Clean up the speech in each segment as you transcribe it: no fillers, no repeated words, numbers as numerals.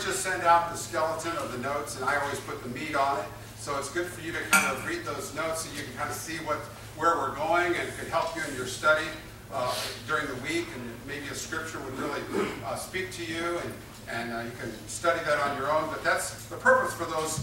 just send out the skeleton of the notes, and I always put the meat on it. So it's good for you to kind of read those notes so you can kind of see where we're going, and it could help you in your study during the week, and maybe a scripture would really speak to you, and you can study that on your own. But that's the purpose for those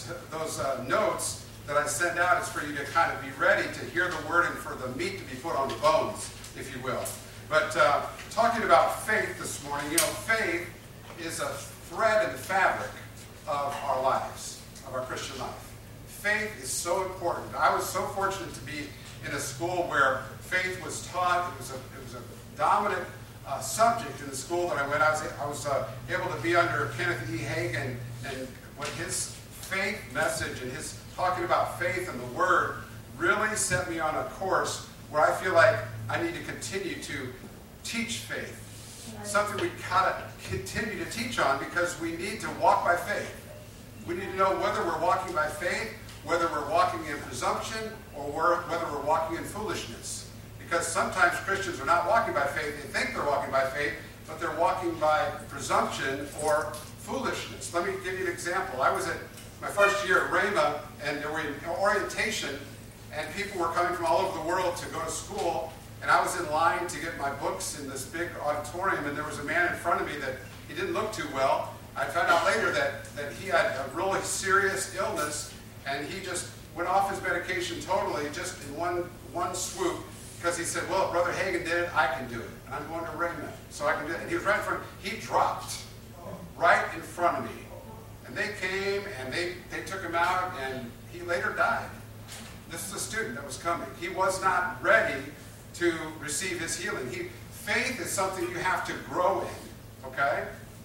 notes that I send out, is for you to kind of be ready to hear the word and for the meat to be put on the bones, if you will. But talking about faith this morning, faith is a thread in the fabric of our lives, of our Christian life. Faith is so important. I was so fortunate to be in a school where faith was taught. It was a dominant subject in the school that I went. I was able to be under Kenneth E. Hagin, and what his faith message and his talking about faith and the Word really set me on a course where I feel like I need to continue to teach faith. Right. Something we gotta continue to teach on, because we need to walk by faith. We need to know whether we're walking by faith, whether we're walking in presumption, or whether we're walking in foolishness. Because sometimes Christians are not walking by faith. They think they're walking by faith, but they're walking by presumption or foolishness. Let me give you an example. I was at my first year at Rhema, and there were in orientation, and people were coming from all over the world to go to school, and I was in line to get my books in this big auditorium, and there was a man in front of me that he didn't look too well. I found out later that he had a really serious illness, and he just went off his medication totally, just in one swoop, because he said, well, if Brother Hagin did it, I can do it. And I'm going to Rhema, so I can do it. And he was right in front of me. He dropped right in front of me. And they came, and they took him out, and he later died. This is a student that was coming. He was not ready to receive his healing. Faith is something you have to grow in, okay?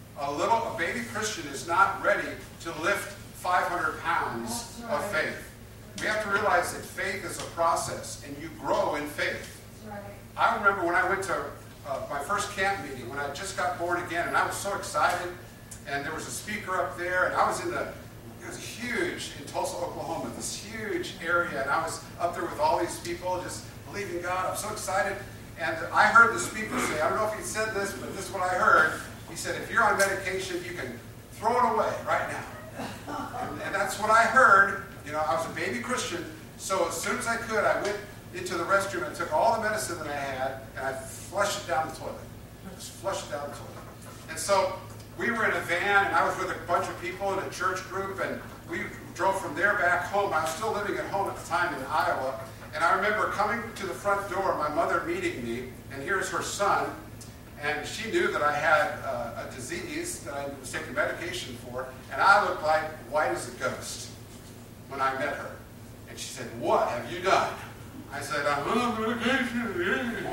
A baby Christian is not ready to lift 500 pounds of faith. We have to realize that faith is a process, and you grow in faith. Right. I remember when I went to my first camp meeting, when I just got born again, and I was so excited, and there was a speaker up there, and I was it was huge in Tulsa, Oklahoma, this huge area, and I was up there with all these people just believing God. I'm so excited. And I heard the speaker say, I don't know if he said this, but this is what I heard. He said, if you're on medication, you can throw it away right now. And that's what I heard. I was a baby Christian, so as soon as I could, I went into the restroom and took all the medicine that I had, and I flushed it down the toilet. Just flushed it down the toilet. And so we were in a van, and I was with a bunch of people in a church group, and we drove from there back home. I was still living at home at the time in Iowa, and I remember coming to the front door, my mother meeting me, and here's her son, and she knew that I had a disease that I was taking medication for, and I looked like white as a ghost when I met her. And she said, what have you done? I said, I'm on medication.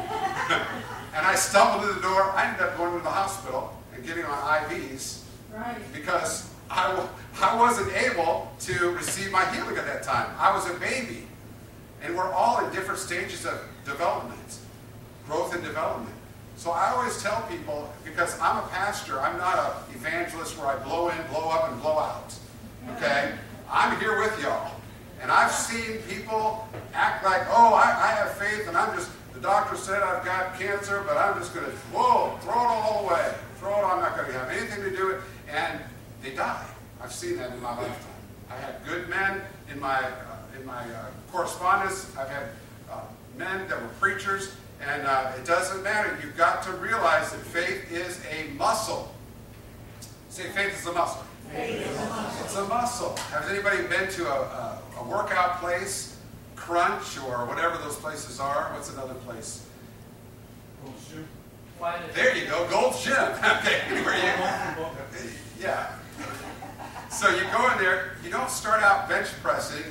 And I stumbled to the door. I ended up going to the hospital and getting on IVs, right, because I wasn't able to receive my healing at that time. I was a baby. And we're all in different stages of development, growth and development. So I always tell people, because I'm a pastor, I'm not an evangelist where I blow in, blow up, and blow out. Okay? I'm here with y'all. And I've seen people act like, oh, I have faith, and the doctor said I've got cancer, but I'm just going to, throw it all away. I'm not going to have anything to do with it. And they die. I've seen that in my lifetime. I had good men in my correspondence. I've had men that were preachers, and it doesn't matter. You've got to realize that faith is a muscle. Say, faith is a muscle. Faith is a muscle. It's a muscle. Has anybody been to a workout place, Crunch, or whatever those places are? What's another place? Gold's Gym. There you go, Gold's Gym. Okay, anywhere you go. Yeah. So you go in there, you don't start out bench pressing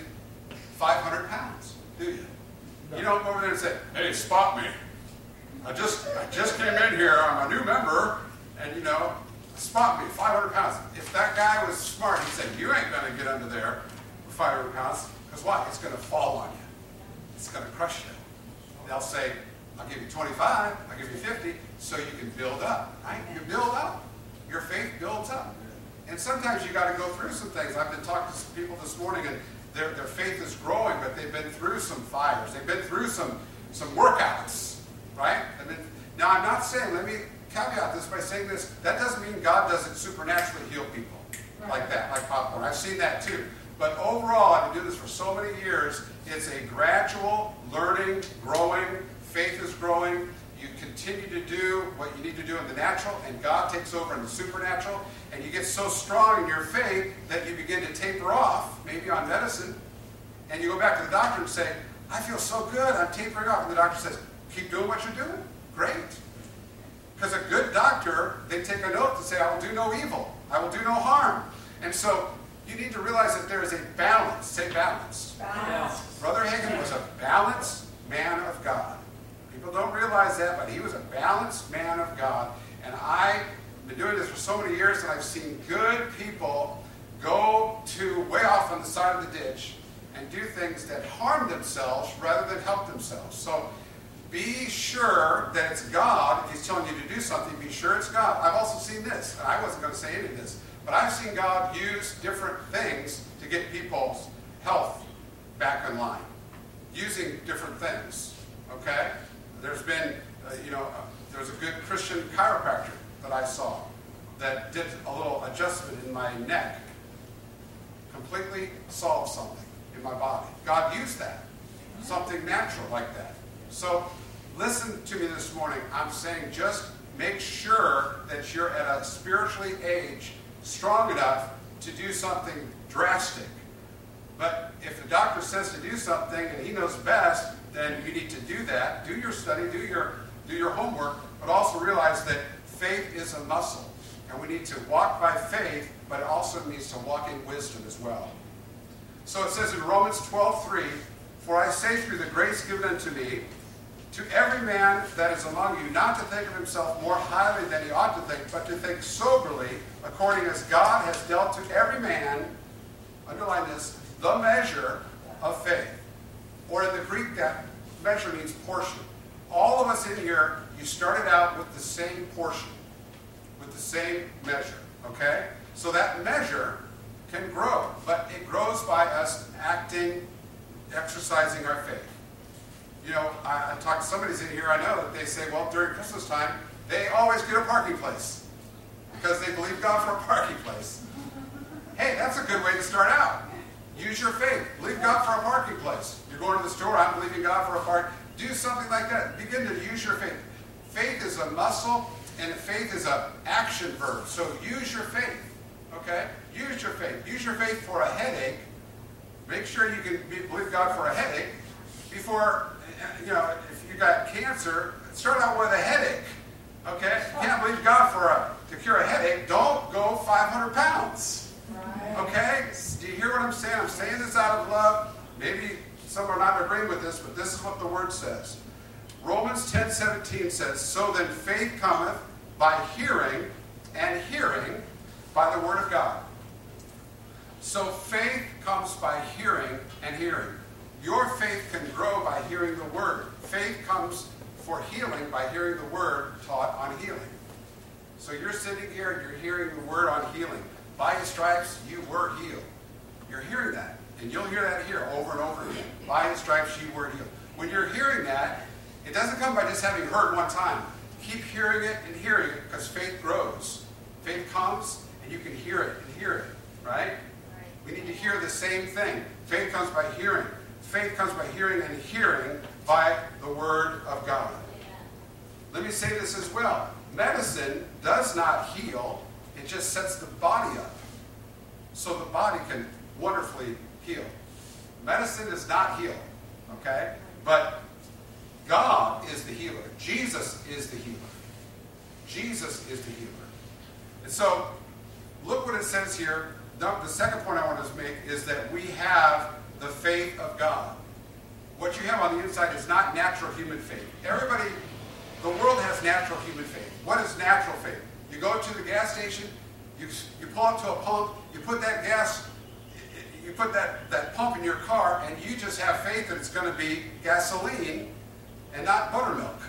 500 pounds, do you? No. You don't go over there and say, hey, spot me. I just came in here, I'm a new member, and spot me, 500 pounds. If that guy was smart, he'd say, you ain't going to get under there for 500 pounds, because what? It's going to fall on you. It's going to crush you. They'll say, I'll give you 25, I'll give you 50, so you can build up, right? You build up. Your faith builds up. And sometimes you got to go through some things. I've been talking to some people this morning, and their faith is growing, but they've been through some fires. They've been through some workouts, right? Now, I'm not saying, let me caveat this by saying this. That doesn't mean God doesn't supernaturally heal people like that, like popcorn. I've seen that too. But overall, I've been doing this for so many years. It's a gradual learning, growing. Faith is growing. You continue to do what you need to do in the natural, and God takes over in the supernatural. And you get so strong in your faith that you begin to taper off, maybe on medicine. And you go back to the doctor and say, I feel so good, I'm tapering off. And the doctor says, keep doing what you're doing. Great. Because a good doctor, they take a note to say, I will do no evil. I will do no harm. And so you need to realize that there is a balance. Say balance. Balance. Brother Hagin was a balanced man of God. People don't realize that, but he was a balanced man of God. And I've been doing this for so many years, and I've seen good people go to way off on the side of the ditch and do things that harm themselves rather than help themselves. So be sure that it's God. If he's telling you to do something, be sure it's God. I've also seen this, and I wasn't going to say any of this, but I've seen God use different things to get people's health back in line, using different things, okay? There's been, there's a good Christian chiropractor that I saw that did a little adjustment in my neck, completely solved something in my body. God used that, something natural like that. So listen to me this morning. I'm saying just make sure that you're at a spiritually age strong enough to do something drastic. But if the doctor says to do something and he knows best, then you need to do that. Do your study, do your homework, but also realize that faith is a muscle. And we need to walk by faith, but it also needs to walk in wisdom as well. So it says in Romans 12:3, for I say through the grace given unto me, to every man that is among you, not to think of himself more highly than he ought to think, but to think soberly, according as God has dealt to every man, underline this, the measure of faith. Or in the Greek, that measure means portion. All of us in here, you started out with the same portion, with the same measure, okay? So that measure can grow, but it grows by us acting, exercising our faith. You know, I talked to somebody in here, I know that they say, well, during Christmas time, they always get a parking place because they believe God for a parking place. Hey, that's a good way to start out. Use your faith. Believe God for a parking place. You're going to the store, I'm believing God for a park. Do something like that. Begin to use your faith. Faith is a muscle, and faith is an action verb. So use your faith, okay? Use your faith. Use your faith for a headache. Make sure you can believe God for a headache before, if you got cancer, start out with a headache, okay? You can't believe God to cure a headache. Don't go 500 pounds, okay? Do you hear what I'm saying? I'm saying this out of love. Maybe some are not agreeing with this, but this is what the word says. Romans 10:17 says, so then faith cometh by hearing, and hearing by the word of God. So faith comes by hearing and hearing. Your faith can grow by hearing the word. Faith comes for healing by hearing the word taught on healing. So you're sitting here and you're hearing the word on healing. By his stripes you were healed. You're hearing that. And you'll hear that here over and over again. By his stripes you were healed. When you're hearing that, it doesn't come by just having heard one time. Keep hearing it and hearing it because faith grows. Faith comes and you can hear it and hear it. Right? We need to hear the same thing. Faith comes by hearing. Faith comes by hearing and hearing by the word of God. Let me say this as well. Medicine does not heal. It just sets the body up so the body can wonderfully heal. Medicine does not heal, okay? But God is the healer. Jesus is the healer. Jesus is the healer. And so, look what it says here. The second point I want to make is that we have the faith of God. What you have on the inside is not natural human faith. The world has natural human faith. What is natural faith? You go to the gas station, you pull up to a pump, you put that gas, you put that pump in your car, and you just have faith that it's going to be gasoline and not buttermilk.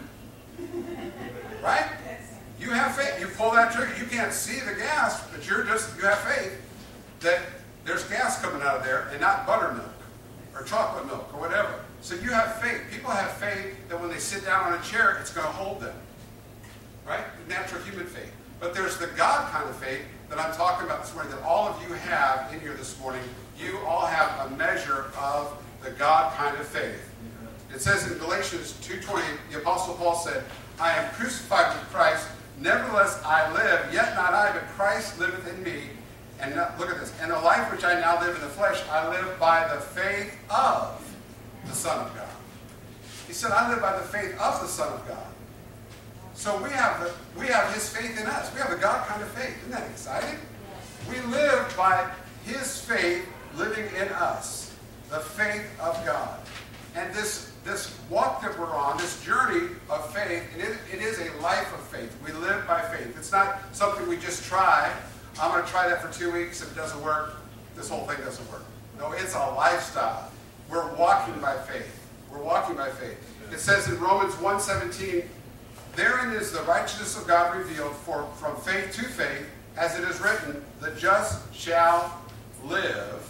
Right? You have faith. You pull that trigger. You can't see the gas, but you have faith that there's gas coming out of there and not buttermilk or chocolate milk or whatever. So you have faith. People have faith that when they sit down on a chair, it's going to hold them. right? The natural human faith. But there's the God kind of faith that I'm talking about this morning, that all of you have in here this morning. You all have a measure of the God kind of faith. It says in Galatians 2:20, the Apostle Paul said, I am crucified with Christ, nevertheless I live, yet not I, but Christ liveth in me. And now, look at this. And the life which I now live in the flesh, I live by the faith of the Son of God. He said, I live by the faith of the Son of God. So we have his faith in us. We have the God kind of faith. Isn't that exciting? We live by his faith living in us. The faith of God. And this walk that we're on, this journey of faith, it is a life of faith. We live by faith. It's not something we just try. I'm going to try that for 2 weeks. If it doesn't work, this whole thing doesn't work. No, it's a lifestyle. We're walking by faith. We're walking by faith. It says in Romans 1:17, therein is the righteousness of God revealed, for from faith to faith, as it is written, the just shall live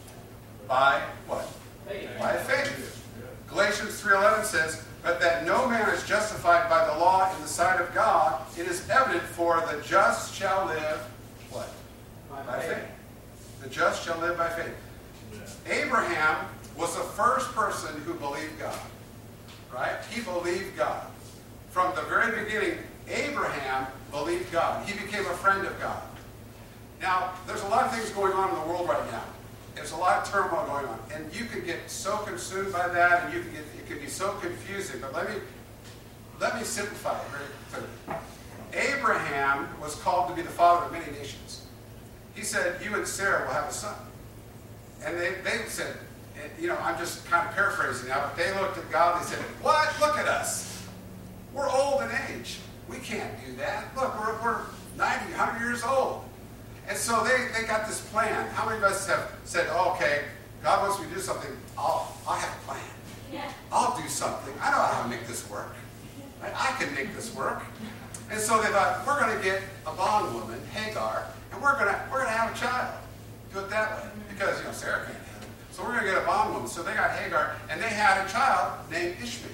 by what? Faith. By faith. Galatians 3:11 says, but that no man is justified by the law in the sight of God, it is evident, for the just shall live, what? By faith. The just shall live by faith. Abraham was the first person who believed God. Right? He believed God. From the very beginning, Abraham believed God. He became a friend of God. Now, there's a lot of things going on in the world right now. There's a lot of turmoil going on. And you can get so consumed by that, and it can be so confusing. But let me simplify it very clearly. Abraham was called to be the father of many nations. He said, you and Sarah will have a son. And they said, I'm just kind of paraphrasing now, but they looked at God and they said, what? Look at us. We're old in age. We can't do that. Look, we're 90, 100 years old. And so they got this plan. How many of us have said, oh, okay, God wants me to do something. I have a plan. Yeah. I'll do something. I know how to make this work. I can make this work. And so they thought, we're going to get a bondwoman, Hagar, and we're going to have a child. Do it that way. Because, Sarah can't have it. So we're going to get a bondwoman. So they got Hagar, and they had a child named Ishmael.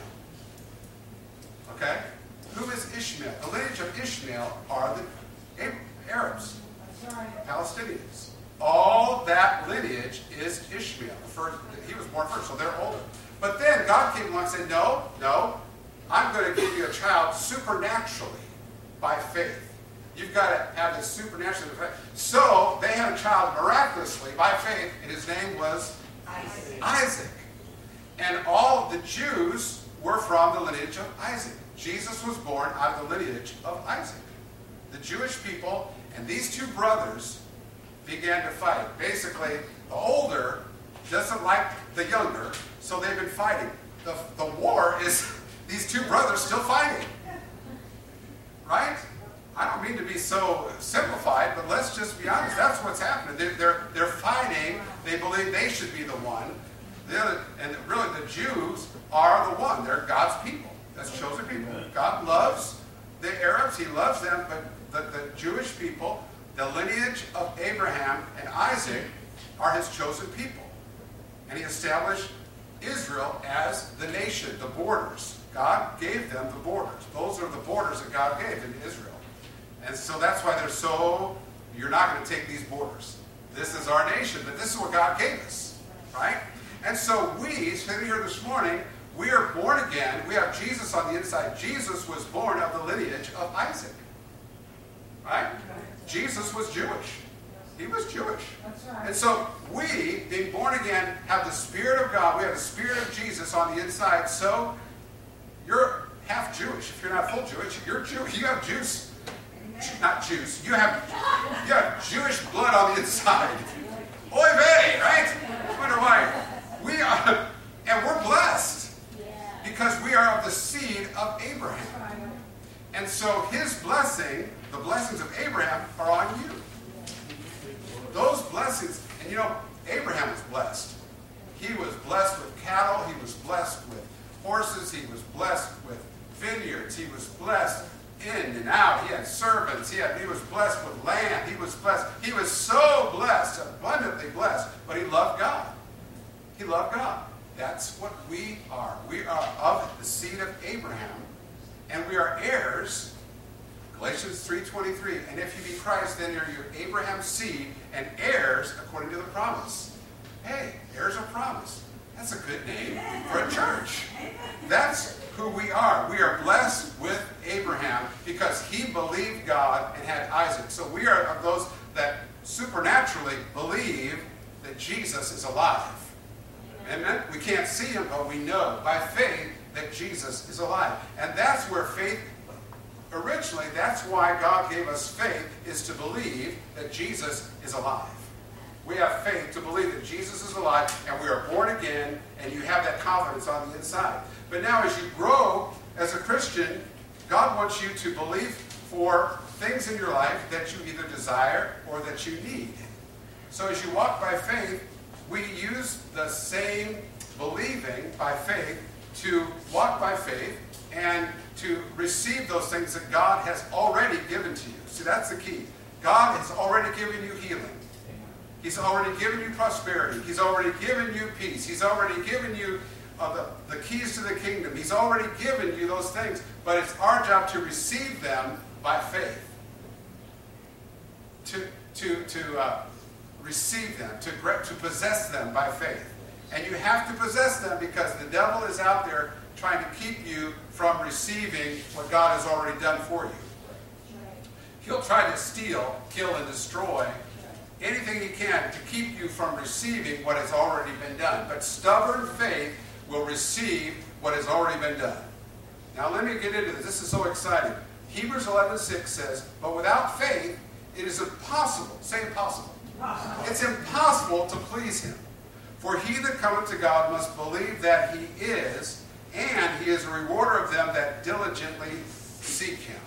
Okay? Who is Ishmael? The lineage of Ishmael are the Arabs. Palestinians. All that lineage is Ishmael. He was born first, so they're older. But then God came along and said, no, I'm going to give you a child supernaturally by faith. You've got to have this supernatural faith. So they had a child miraculously by faith, and his name was Isaac. And all the Jews were from the lineage of Isaac. Jesus was born out of the lineage of Isaac. The Jewish people and these two brothers began to fight. Basically, the older doesn't like the younger, so they've been fighting. The war is these two brothers still fighting. Right? I don't mean to be so simplified, but let's just be honest. That's what's happening. They're fighting. They believe they should be the one. And really, the Jews are the one. They're God's people. That's chosen people. God loves the Arabs. He loves them, but the Jewish people, the lineage of Abraham and Isaac, are his chosen people. And he established Israel as the nation, the borders. God gave them the borders. Those are the borders that God gave in Israel. And so that's why you're not going to take these borders. This is our nation, but this is what God gave us. Right? And so sitting here this morning, we are born again. We have Jesus on the inside. Jesus was born of the lineage of Isaac. Right? Jesus was Jewish. He was Jewish. That's right. And so we, being born again, have the Spirit of God. We have the Spirit of Jesus on the inside. So you're half Jewish. If you're not full Jewish, you're Jewish. You have juice. Not juice. You have Jewish blood on the inside. Oy vey, right? I wonder why. We are, and we're blessed because we are of the seed of Abraham. And so his blessing, the blessings of Abraham, are on you. Those blessings, and Abraham was blessed. He was blessed with cattle. He was blessed with horses. He was blessed with vineyards. He was blessed in and out. He had servants. He was blessed with land. He was blessed. He was so blessed, abundantly blessed, but he loved God. He loved God. That's what we are. We are of the seed of Abraham, and we are heirs Galatians 3:23, and if you be Christ, then are you Abraham's seed and heirs according to the promise. Hey, heirs of promise. That's a good name for a church. That's who we are. We are blessed with Abraham because he believed God and had Isaac. So we are of those that supernaturally believe that Jesus is alive. Amen? We can't see him, but we know by faith that Jesus is alive. And that's where faith, originally, that's why God gave us faith, is to believe that Jesus is alive. We have faith to believe that Jesus is alive, and we are born again, and you have that confidence on the inside. But now as you grow as a Christian, God wants you to believe for things in your life that you either desire or that you need. So as you walk by faith, we use the same believing by faith to walk by faith and to receive those things that God has already given to you. See, that's the key. God has already given you healing. He's already given you prosperity. He's already given you peace. He's already given you the keys to the kingdom. He's already given you those things. But it's our job to receive them by faith. To receive them, to possess them by faith. And you have to possess them because the devil is out there trying to keep you from receiving what God has already done for you. He'll try to steal, kill, and destroy anything he can to keep you from receiving what has already been done. But stubborn faith will receive what has already been done. Now let me get into this. This is so exciting. Hebrews 11:6 says, but without faith, it is impossible. Say impossible. It's impossible to please him. For he that cometh to God must believe that he is, and he is a rewarder of them that diligently seek him.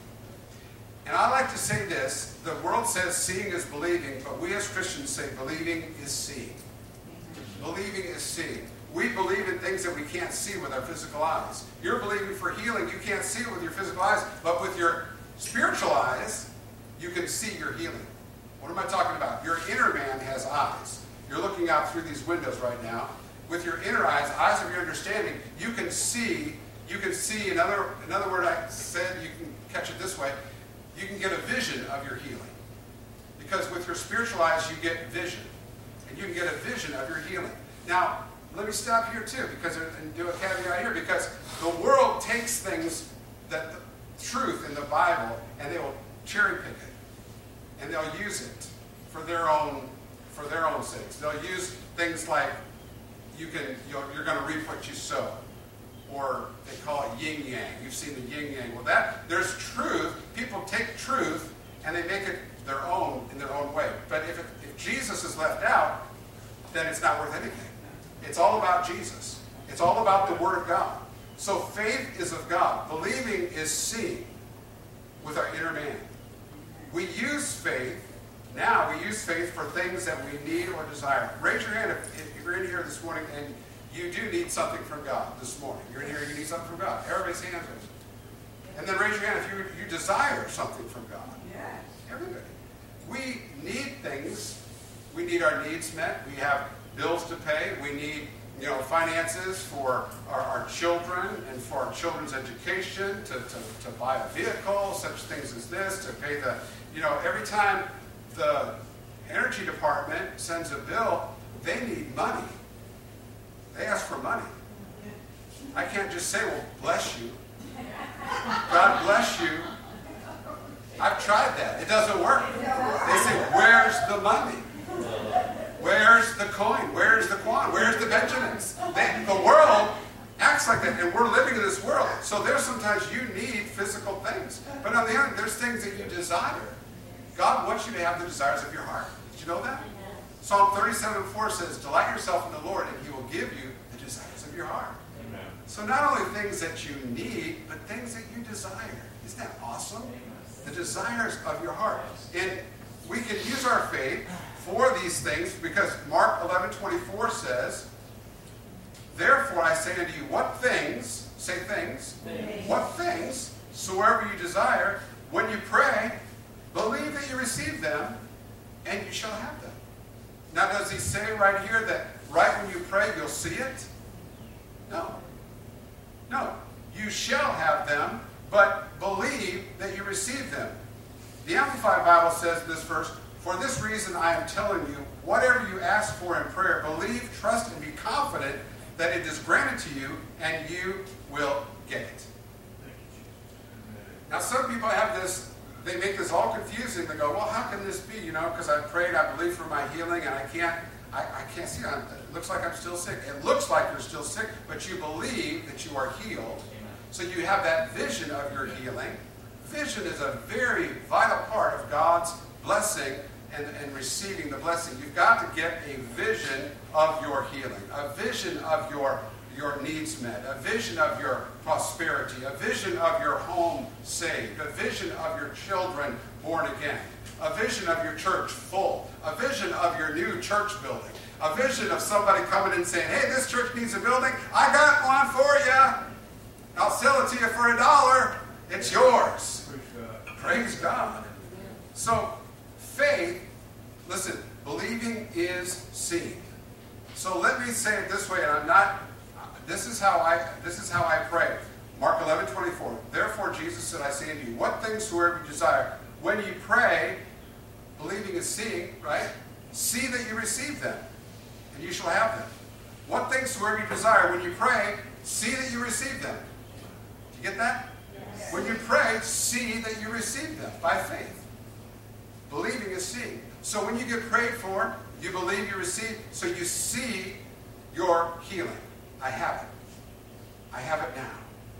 And I like to say this, the world says seeing is believing, but we as Christians say believing is seeing. Believing is seeing. We believe in things that we can't see with our physical eyes. You're believing for healing, you can't see it with your physical eyes, but with your spiritual eyes, you can see your healing. What am I talking about? Your inner man has eyes. You're looking out through these windows right now. With your inner eyes of your understanding, you can see, another word I said, you can catch it this way, you can get a vision of your healing. Because with your spiritual eyes, you get vision. And you can get a vision of your healing. Now, let me stop here too, and do a caveat here, because the world takes things, that the truth in the Bible, and they will cherry pick it. And they'll use it for their own sakes. They'll use things like you're going to reap what you sow, or they call it yin yang. You've seen the yin yang. Well, there's truth. People take truth and they make it their own in their own way. But if Jesus is left out, then it's not worth anything. It's all about Jesus. It's all about the Word of God. So faith is of God. Believing is seeing with our inner man. We use faith for things that we need or desire. Raise your hand if you're in here this morning and you do need something from God this morning. You're in here and you need something from God. Everybody's hands raised. And then raise your hand if you desire something from God. Yes. Everybody. We need things. We need our needs met. We have bills to pay. We need finances for our children and for our children's education, to buy a vehicle, such things as this, to pay every time the energy department sends a bill, they need money. They ask for money. I can't just say, well, bless you. God bless you. I've tried that. It doesn't work. They say, where's the money? Where's the coin? Where's the quan? Where's the Benjamins? The world acts like that, and we're living in this world. So there's sometimes you need physical things. But on the other hand, there's things that you desire. God wants you to have the desires of your heart. Did you know that? Psalm 37:4 says, delight yourself in the Lord, and he will give you the desires of your heart. Amen. So not only things that you need, but things that you desire. Isn't that awesome? The desires of your heart. And we can use our faith for these things because Mark 11:24 says, therefore I say unto you, what things, say things, what things soever you desire, when you pray, believe that you receive them, and you shall have them. Now does he say right here that right when you pray you'll see it? No. No. You shall have them but believe that you receive them. The Amplified Bible says in this verse, "For this reason I am telling you, whatever you ask for in prayer, believe, trust, and be confident that it is granted to you, and you will get it." Now some people have this, they make this all confusing. They go, well, how can this be? Because I prayed, I believe for my healing, and I can't see it. It looks like I'm still sick. It looks like you're still sick, but you believe that you are healed. So you have that vision of your healing. Vision is a very vital part of God's blessing and receiving the blessing. You've got to get a vision of your healing, a vision of your needs met, a vision of your prosperity, a vision of your home saved, a vision of your children born again, a vision of your church full, a vision of your new church building, a vision of somebody coming and saying, "Hey, this church needs a building. I got one for you. I'll sell it to you for $1. It's yours." Praise God. So faith, listen, believing is seeing. So let me say it this way, and this is how I pray. Mark 11:24. "Therefore Jesus said, I say unto you, what things soever you desire, when you pray," believing is seeing, right? "See that you receive them, and you shall have them." What things soever you desire, when you pray, see that you receive them. Do you get that? Yes. When you pray, see that you receive them by faith. Believing is seeing. So when you get prayed for, you believe you receive, so you see your healing. I have it. I have it now.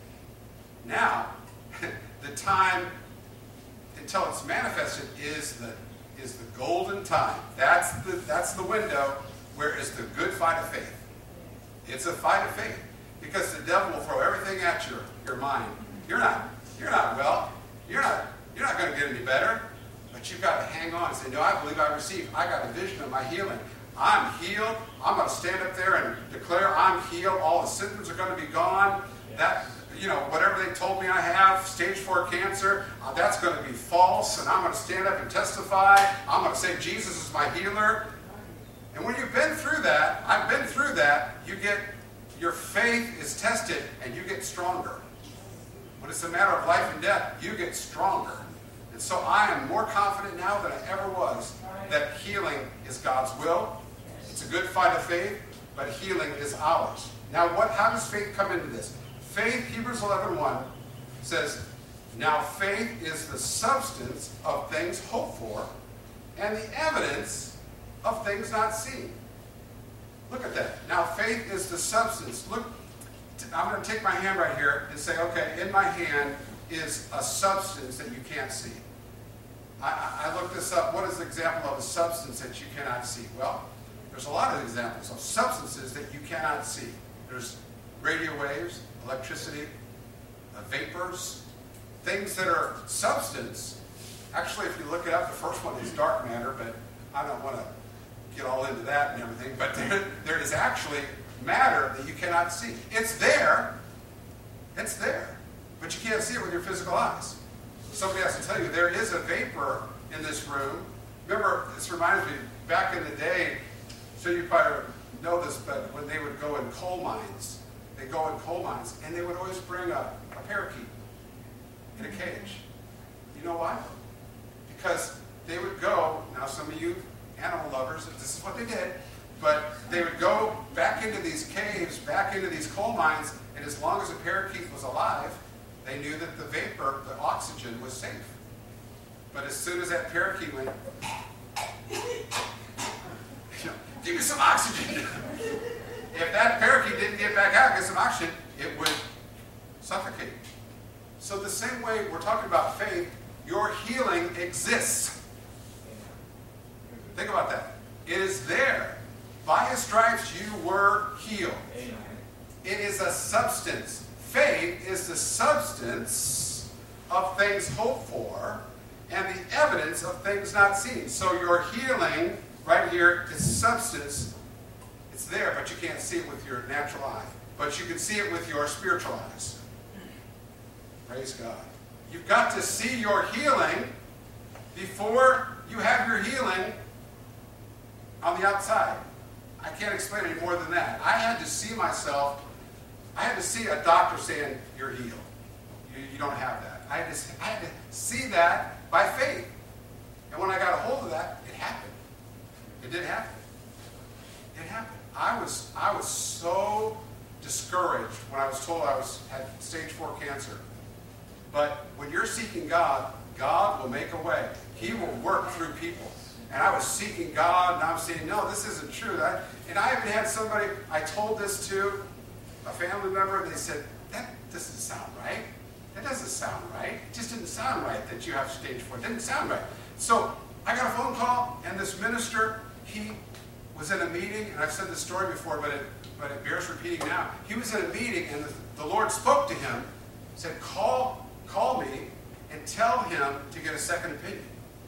Now, the time until it's manifested is the golden time. That's the window where it's the good fight of faith. It's a fight of faith. Because the devil will throw everything at your mind. You're not well. You're not going to get any better. But you've got to hang on and say, "No, I believe I receive. I got a vision of my healing. I'm healed. I'm going to stand up there and declare I'm healed. All the symptoms are going to be gone. That, whatever they told me I have, stage 4 cancer, that's going to be false. And I'm going to stand up and testify. I'm going to say Jesus is my healer." And when you've been through that, I've been through that, your faith is tested and you get stronger. When it's a matter of life and death, you get stronger. And so I am more confident now than I ever was that healing is God's will. It's a good fight of faith, but healing is ours. Now, how does faith come into this? Faith, Hebrews 11:1 says, "Now faith is the substance of things hoped for, and the evidence of things not seen." Look at that. Now faith is the substance. Look, I'm going to take my hand right here and say, okay, in my hand is a substance that you can't see. I looked this up. What is the example of a substance that you cannot see? Well, there's a lot of examples of substances that you cannot see. There's radio waves, electricity, vapors, things that are substance. Actually, if you look it up, the first one is dark matter, but I don't want to get all into that and everything. But there is actually matter that you cannot see. It's there. It's there. But you can't see it with your physical eyes. Somebody has to tell you, there is a vapor in this room. Remember, this reminds me, back in the day, so you probably know this, but when they would go in coal mines, and they would always bring a parakeet in a cage. You know why? Because they would go, now some of you animal lovers, this is what they did, but they would go back into these caves, back into these coal mines, and as long as a parakeet was alive, they knew that the vapor, the oxygen, was safe. But as soon as that parakeet went, give me some oxygen. If that parakeet didn't get back out and get some oxygen, it would suffocate. So the same way we're talking about faith, your healing exists. Think about that. It is there. By His stripes you were healed. It is a substance. Faith is the substance of things hoped for and the evidence of things not seen. So your healing right here is substance. It's there, but you can't see it with your natural eye. But you can see it with your spiritual eyes. Praise God. You've got to see your healing before you have your healing on the outside. I can't explain any more than that. I had to see myself. I had to see a doctor saying, "You're healed. You don't have that. I had to see that by faith. And when I got a hold of that, it happened. It did happen. It happened. I was so discouraged when I was told I had stage 4 cancer. But when you're seeking God, God will make a way. He will work through people. And I was seeking God, and I was saying, no, this isn't true. And I even had somebody, I told this to a family member, and they said, that doesn't sound right. That doesn't sound right. It just didn't sound right that you have stage 4. It didn't sound right. So I got a phone call, and this minister, he was in a meeting, and I've said this story before, but it bears repeating now. He was in a meeting, and the Lord spoke to him, said, call me and tell him to get a second opinion.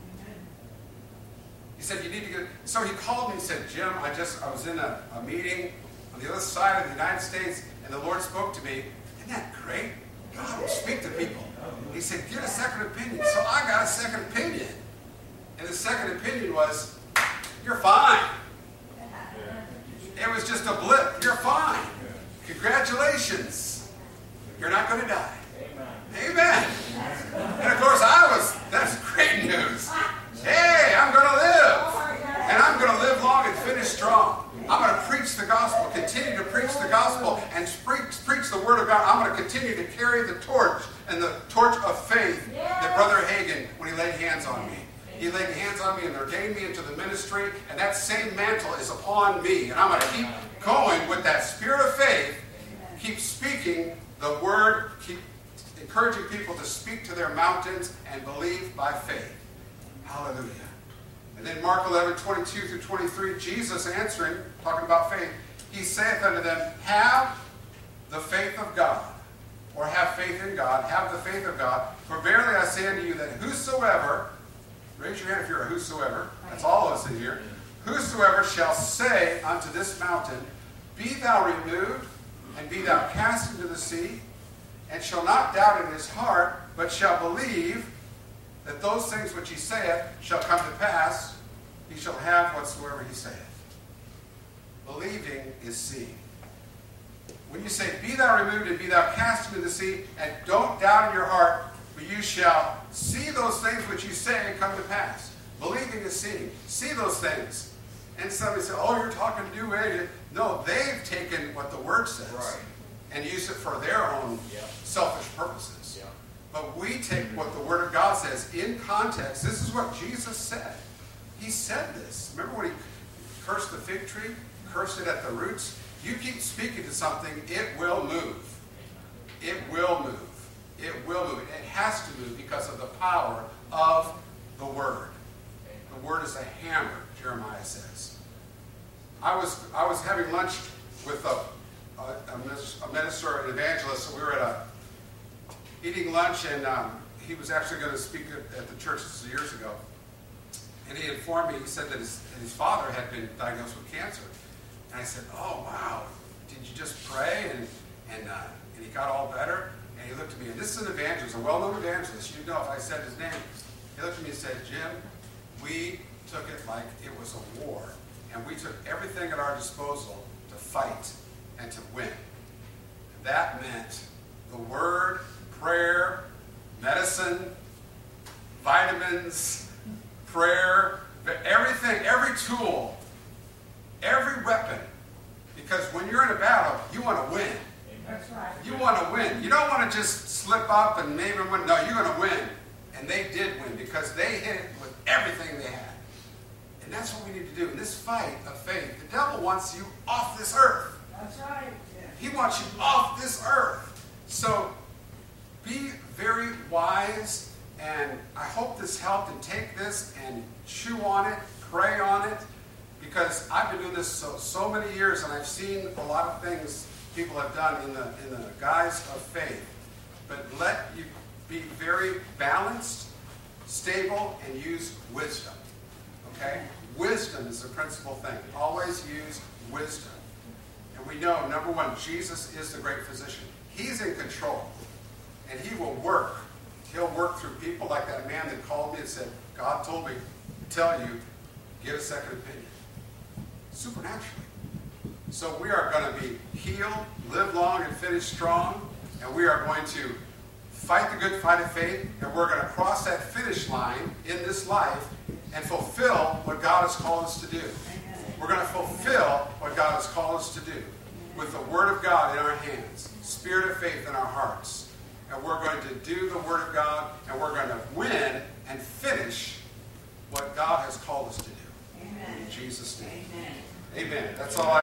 He said, you need to get... So he called me and said, Jim, I was in a meeting on the other side of the United States, and the Lord spoke to me. Isn't that great? God will speak to people. He said, get a second opinion. So I got a second opinion. And the second opinion was, you're fine. It was just a blip. You're fine. Congratulations. You're not going to die. Amen. And of course that's great news. Hey, I'm going to live. And I'm going to live long and finish strong. I'm going to preach the gospel, continue to preach the gospel, and preach the word of God. I'm going to continue to carry the torch, and the torch of faith that Brother Hagin, when he laid hands on me. He laid hands on me and ordained me into the ministry, and that same mantle is upon me. And I'm going to keep going with that spirit of faith, keep speaking the word, keep encouraging people to speak to their mountains and believe by faith. Hallelujah. And then Mark 11:22-23, Jesus answering, talking about faith, he saith unto them, have the faith of God, or have faith in God, have the faith of God, for verily I say unto you that whosoever, raise your hand if you're a whosoever, that's all of us in here, whosoever shall say unto this mountain, be thou removed, and be thou cast into the sea, and shall not doubt in his heart, but shall believe that those things which he saith shall come to pass, he shall have whatsoever he saith. Believing is seeing. When you say, be thou removed and be thou cast into the sea, and don't doubt in your heart, but you shall see those things which you say come to pass. Believing is seeing. See those things. And somebody said, oh, you're talking New Age. No, they've taken what the Word says and used it for their own selfish purposes. But we take what the Word of God says in context. This is what Jesus said. He said this. Remember when he cursed the fig tree? Cursed it at the roots? You keep speaking to something, it will move. It will move. It will move. It has to move because of the power of the Word. The Word is a hammer, Jeremiah says. I was having lunch with a minister, an evangelist. We were eating lunch, and he was actually going to speak at the church years ago. And he informed me, he said that his father had been diagnosed with cancer. And I said, oh, wow, did you just pray? And he got all better? And he looked at me, and this is an evangelist, a well-known evangelist. You'd know if I said his name. He looked at me and said, Jim, we took it like it was a war. And we took everything at our disposal to fight and to win. That meant the Word, prayer, medicine, vitamins, prayer, everything, every tool, every weapon. Because when you're in a battle, you want to win. That's right. You want to win. You don't want to just slip up and maybe win. No, you're going to win. And they did win because they hit it with everything they had. And that's what we need to do. In this fight of faith, the devil wants you off this earth. That's right. He wants you off this earth. So be very wise, and I hope this helped, and take this and chew on it, pray on it, because I've been doing this so many years, and I've seen a lot of things people have done in the guise of faith. But let you be very balanced, stable, and use wisdom. Okay? Wisdom is the principal thing. Always use wisdom. And we know, number one, Jesus is the great physician. He's in control. And he will work. He'll work through people like that man that called me and said, God told me to tell you, get a second opinion. Supernaturally. So we are going to be healed, live long, and finish strong. And we are going to fight the good fight of faith, and we're going to cross that finish line in this life and fulfill what God has called us to do. We're going to fulfill what God has called us to do with the Word of God in our hands, spirit of faith in our hearts. And we're going to do the Word of God, and we're going to win and finish what God has called us to do. Amen. In Jesus' name. Amen. Amen. That's all I